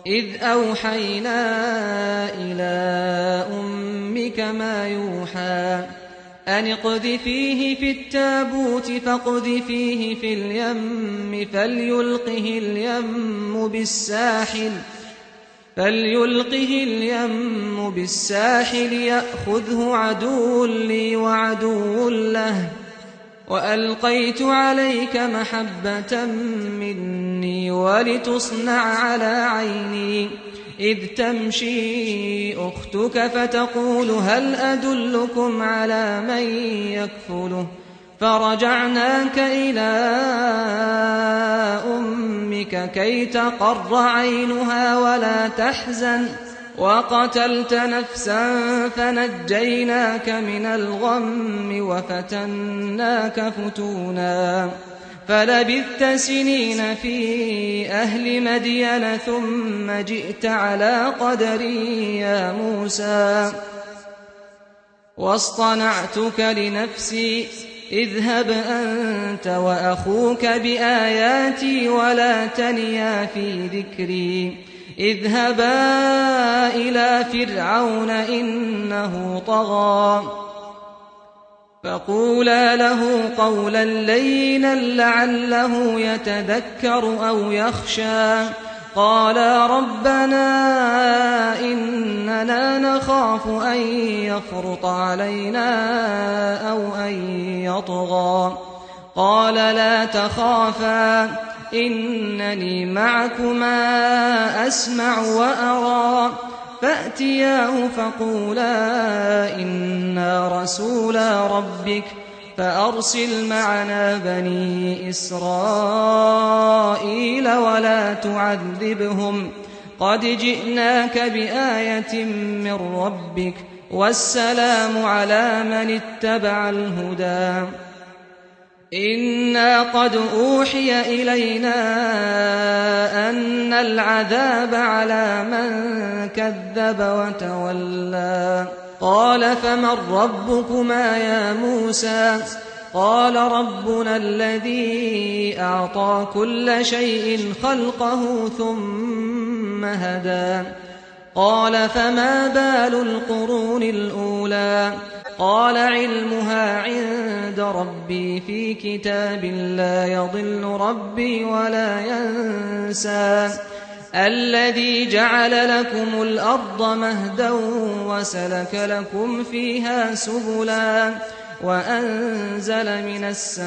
إذ أوحينا إلى أمك ما يوحى أن اقذفيه في التابوت فاقذفيه في اليم فليلقه اليم بالساحل يأخذه عدو لي وعدو له وألقيت عليك محبة مني ولتصنع على عيني إذ تمشي أختك فتقول هل أدلكم على من يكفله فرجعناك إلى أمك كي تقر عينها ولا تحزن وقتلت نفسا فنجيناك من الغم وفتناك فتونا فلبثت سنين في أهل مدين ثم جئت على قدري يا موسى واصطنعتك لنفسي اذهب أنت وأخوك بآياتي ولا تنيا في ذكري اذهبا إلى فرعون إنه طغى فقولا له قولا لينا لعله يتذكر أو يخشى قالا ربنا إننا نخاف أن يفرط علينا أو أن يطغى قال لا تخافا إنني معكما أسمع وأرى فأتياه فقولا إنا رسولا ربك فأرسل معنا بني إسرائيل ولا تعذبهم قد جئناك بآية من ربك والسلام على من اتبع الهدى إنا قد أوحي إلينا أن العذاب على من كذب وتولى قال فمن ربكما يا موسى قال ربنا الذي أعطى كل شيء خلقه ثم هدى قال فما بال القرون الأولى قال علمها عند ربي في كتاب لا يضل ربي ولا ينسى الذي جعل لكم الأرض مهدا وسلك لكم فيها سبلا وأنزل من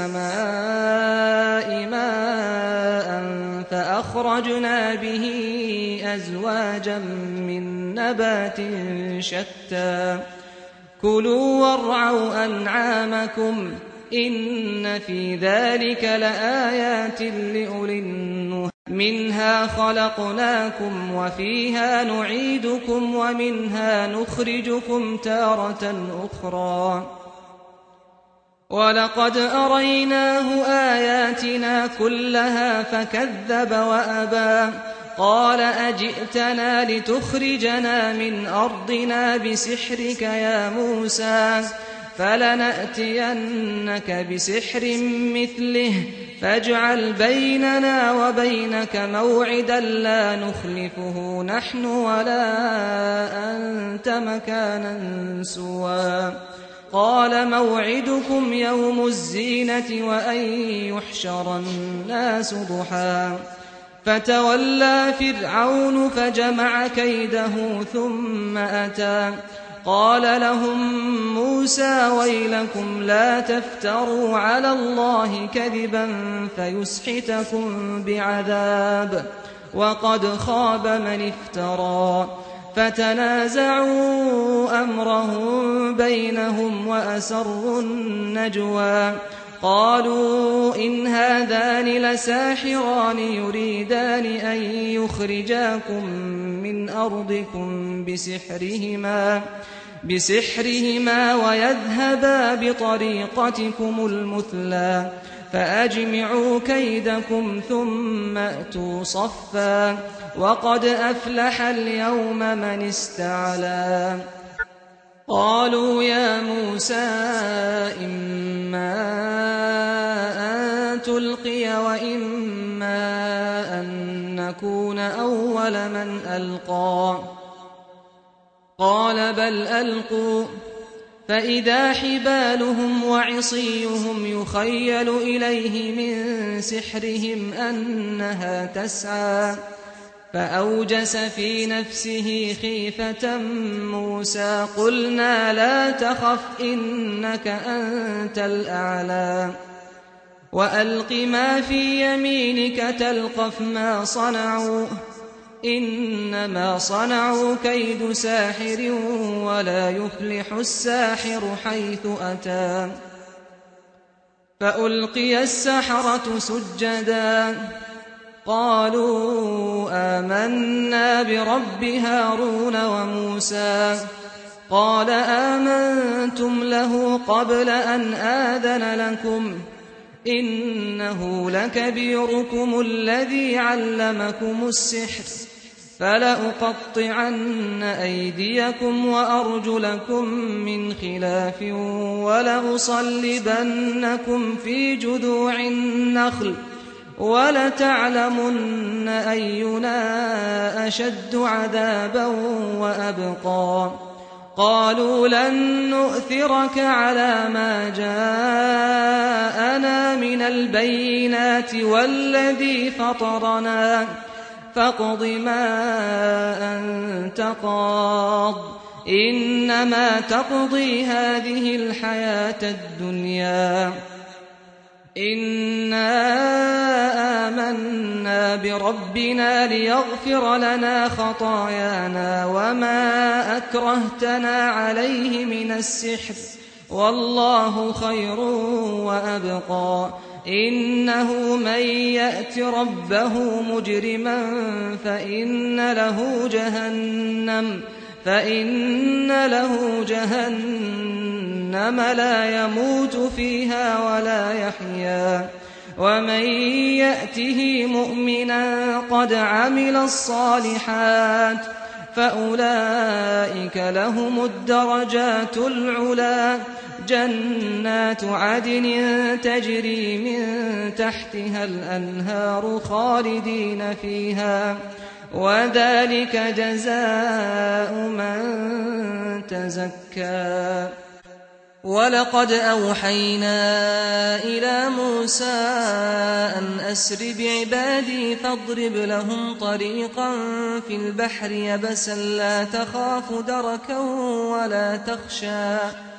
السماء ماء فأخرجنا به أزواجا من نبات شتى كلوا وارعوا أنعامكم إن في ذلك لآيات لأولي النهى منها خلقناكم وفيها نعيدكم ومنها نخرجكم تارة أخرى ولقد أريناه آياتنا كلها فكذب وأبى قال أجئتنا لتخرجنا من أرضنا بسحرك يا موسى فلنأتينك بسحر مثله فاجعل بيننا وبينك موعدا لا نخلفه نحن ولا أنت مكانا سوى قال موعدكم يوم الزينة وأن يحشر الناس ضحى فتولى فرعون فجمع كيده ثم أتى قال لهم موسى ويلكم لا تفتروا على الله كذبا فيسحتكم بعذاب وقد خاب من افترى فتنازعوا أمرهم بينهم وأسروا النجوى قالوا إن هذان لساحران يريدان أن يخرجاكم من أرضكم بسحرهما ويذهبا بطريقتكم المثلى فأجمعوا كيدكم ثم أتوا صفا وقد أفلح اليوم من استعلى قالوا يا موسى إما أن تلقي وإما أن نكون أول من ألقى قال بل ألقوا فإذا حبالهم وعصيهم يخيل إليه من سحرهم أنها تسعى فأوجس في نفسه خيفة موسى قلنا لا تخف إنك أنت الأعلى وألق ما في يمينك تلقف ما صنعوا إنما صنعوا كيد ساحر ولا يفلح الساحر حيث أتى فألقي السحرة سجدا قالوا آمنا برب هارون وموسى قال آمنتم له قبل أن آذن لكم إنه لكبيركم الذي علمكم السحر فلأقطعن أيديكم وأرجلكم من خلاف ولأصلبنكم في جذوع النخل ولتعلمن أينا أشد عذابا وأبقى قالوا لن نؤثرك على ما جاءنا من البينات والذي فطرنا فاقض ما أنت قاض إنما تقضي هذه الحياة الدنيا إنا آمنا بربنا ليغفر لنا خطايانا وما أكرهتنا عليه من السحر والله خير وأبقى إنه من يأت ربه مجرما فإن له جهنم لا يموت فيها ولا يحيا ومن يأته مؤمنا قد عمل الصالحات فأولئك لهم الدرجات العلى جنات عدن تجري من تحتها الأنهار خالدين فيها وذلك جزاء من تزكى ولقد أوحينا إلى موسى أن أسر بعبادي فاضرب لهم طريقا في البحر يبسا لا تخاف دركا ولا تخشى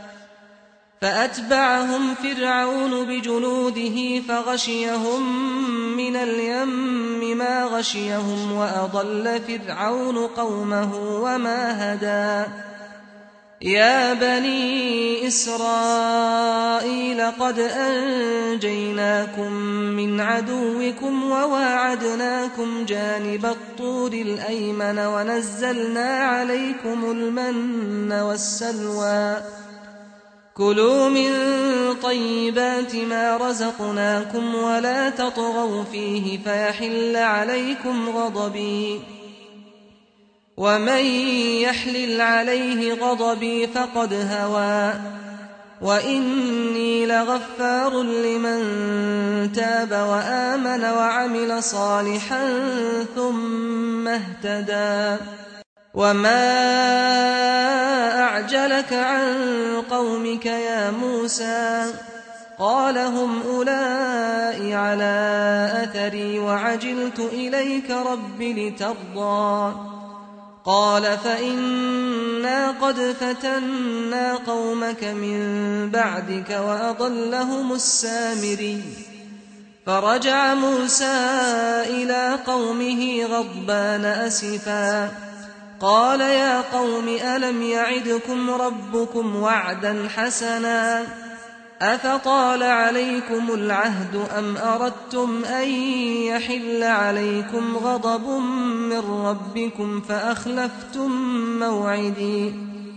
فأتبعهم فرعون بجنوده فغشيهم من اليم ما غشيهم وأضل فرعون قومه وما هدى يا بني إسرائيل قد أنجيناكم من عدوكم وواعدناكم جانب الطور الأيمن ونزلنا عليكم المن والسلوى كلوا من طيبات ما رزقناكم ولا تطغوا فيه فيحل عليكم غضبي ومن يحلل عليه غضبي فقد هوى وإني لغفار لمن تاب وآمن وعمل صالحا ثم اهتدى وما أعجلك عن قومك يا موسى قال هم أولئك على أثري وعجلت إليك رب لترضى قال فإنا قد فتنا قومك من بعدك وأضلهم السامري فرجع موسى إلى قومه غضبان أسفا قال يا قوم ألم يعدكم ربكم وعدا حسنا أفطال عليكم العهد أم أردتم أن يحل عليكم غضب من ربكم فأخلفتم موعدي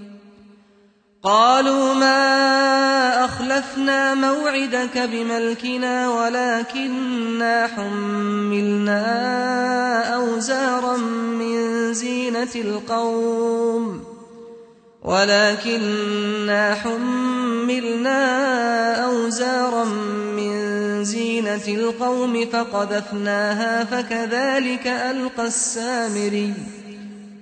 قالوا ما أخلفنا موعدك بملكنا ولكننا حملنا أوزارا من زينة زينة القوم فقذفناها فكذلك ألقى السامري